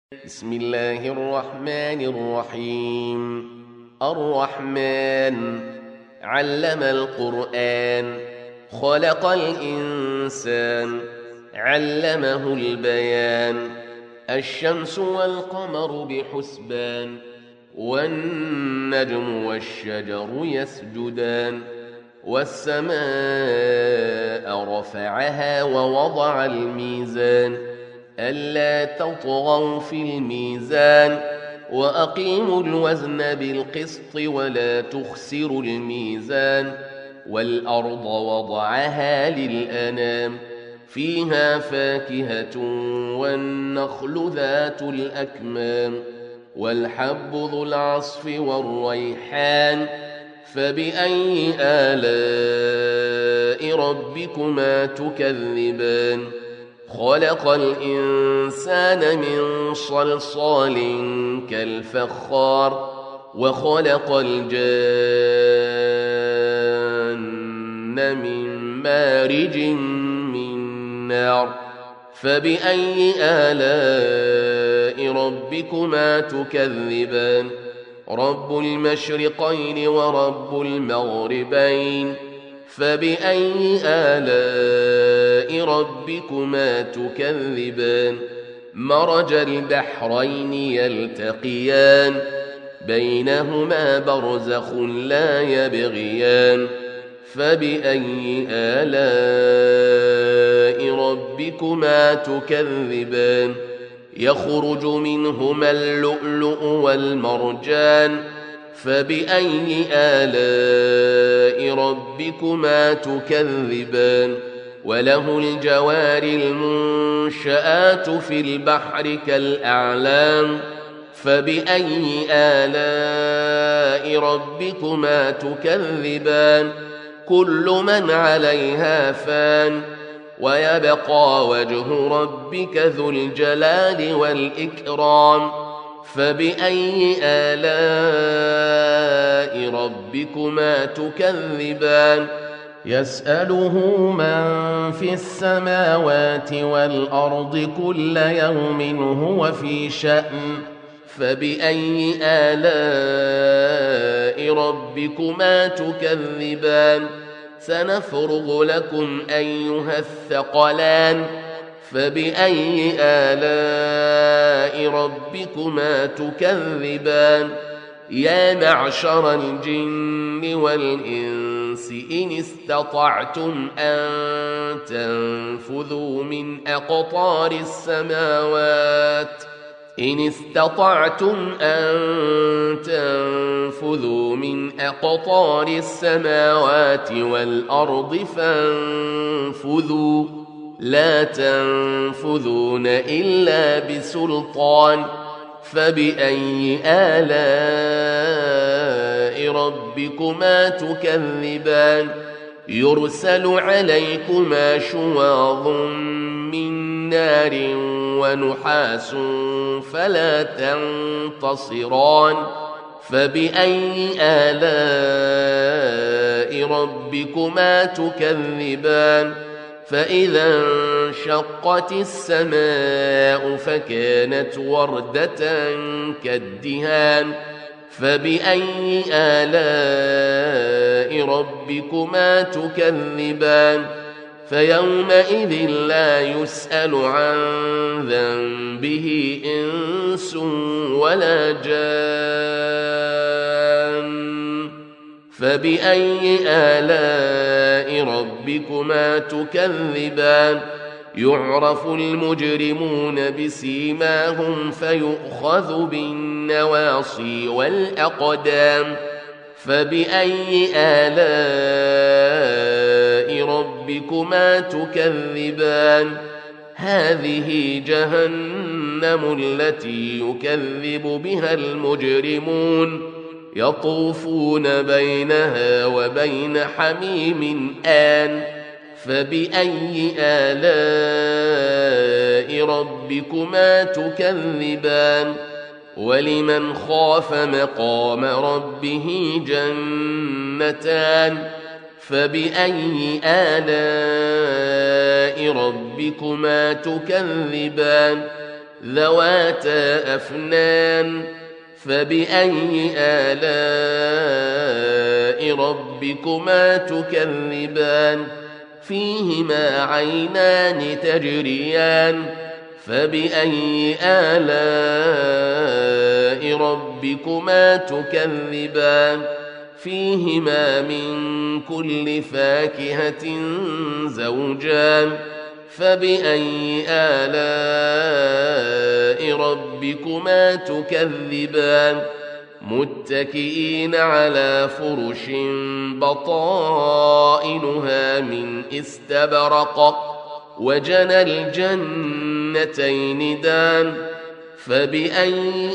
بسم الله الرحمن الرحيم. الرحمن علم القرآن، خلق الإنسان، علمه البيان. الشمس والقمر بحسبان، والنجم والشجر يسجدان. والسماء رفعها ووضع الميزان، ألا تطغوا في الميزان، وأقيموا الوزن بالقسط ولا تخسروا الميزان. والأرض وضعها للأنام، فيها فاكهة والنخل ذات الأكمام، والحب ذو العصف والريحان. فبأي آلاء ربكما تكذبان؟ خلق الإنسان من صلصال كالفخار، وخلق الجان من مارج من نار. فبأي آلاء ربكما تكذبان؟ رب المشرقين ورب المغربين. فبأي آلاء ربكما تكذبان؟ مرج البحرين يلتقيان، بينهما برزخ لا يبغيان. فبأي آلاء ربكما تكذبان؟ يخرج منهما اللؤلؤ والمرجان. فبأي آلاء ربكما تكذبان؟ وله الجوار المنشآت في البحر كالأعلام. فبأي آلاء ربكما تكذبان؟ كل من عليها فان، ويبقى وجه ربك ذو الجلال والإكرام. فبأي آلاء ربكما تكذبان؟ يسأله من في السماوات والأرض كل يوم هو في شأن. فبأي آلاء ربكما تكذبان؟ سنفرغ لكم أيها الثقلان. فبأي آلاء ربكما تكذبان؟ يا معشر الجن والإنس إن استطعتم أن تنفذوا من أقطار السماوات والأرض فانفذوا، لا تنفذون إلا بسلطان. فبأي آلاء ربكما تكذبان؟ يرسل عليكما شواظ من نار ونحاس فلا تنتصران. فبأي آلاء ربكما تكذبان؟ فإذا انشقت السماء فكانت وردة كالدهان. فبأي آلاء ربكما تكذبان؟ فيومئذ لا يسأل عن ذنبه إنس ولا جان. فبأي آلاء ربكما تكذبان؟ يعرف المجرمون بسيماهم فيؤخذ بالنواصي والأقدام. فبأي آلاء ربكما تكذبان؟ هذه جهنم التي يكذب بها المجرمون، يطوفون بينها وبين حميم آن. فبأي آلاء ربكما تكذبان؟ ولمن خاف مقام ربه جنتان. فبأي آلاء ربكما تكذبان؟ ذواتا أفنان فبأي آلاء ربكما تكذبان فيهما عينان تجريان فبأي آلاء ربكما تكذبان فيهما من كل فاكهة زوجان فبأي آلاء ربكما تكذبان متكئين على فرش بطائنها من استبرق وجنى الجنتين دان فبأي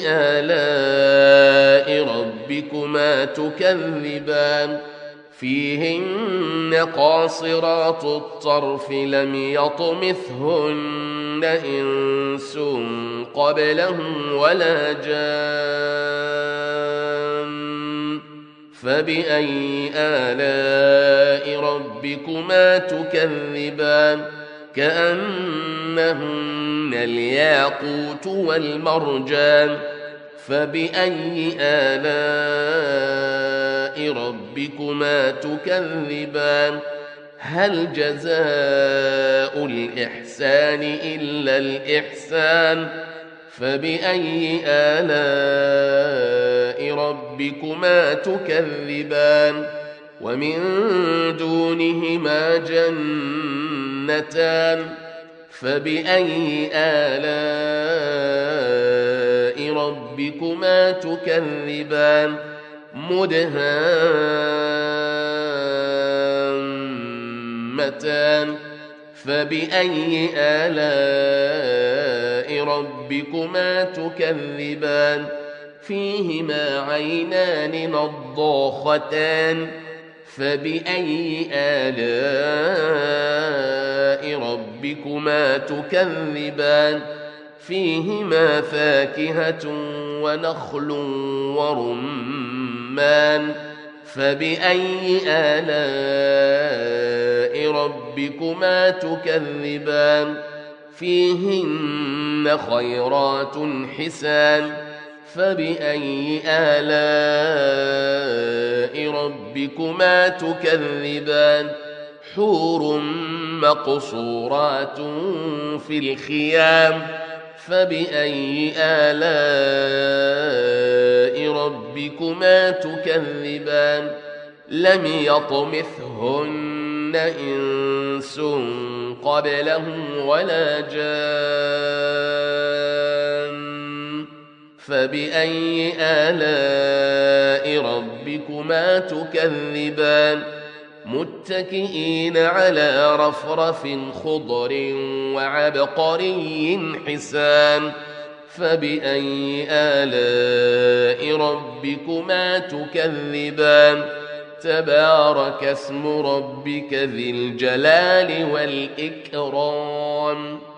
آلاء ربكما تكذبان فيهن قاصرات الطرف لم يطمثهن إنس قبلهم ولا جان فبأي آلاء ربكما تكذبان كأنهن الياقوت والمرجان فبأي آلاء ربكما تكذبان هل جزاء الإحسان إلا الإحسان فبأي آلاء ربكما تكذبان ومن دونهما جنتان فبأي آلاء ربكما تكذبان مدهامتان فبأي آلاء ربكما تكذبان فيهما عينان نضاختان فبأي آلاء ربكما تكذبان فيهما فاكهة ونخل ورمان فبأي آلاء ربكما تكذبان فيهن خيرات حسان فبأي آلاء ربكما تكذبان حور مقصورات في الخيام فبأي آلاء ربكما تكذبان لم يطمثهن إنس قبلهم ولا جان فبأي آلاء ربكما تكذبان متكئين على رفرف خضر وعبقري حسان فبأي آلاء ربكما تكذبان تبارك اسم ربك ذي الجلال والإكرام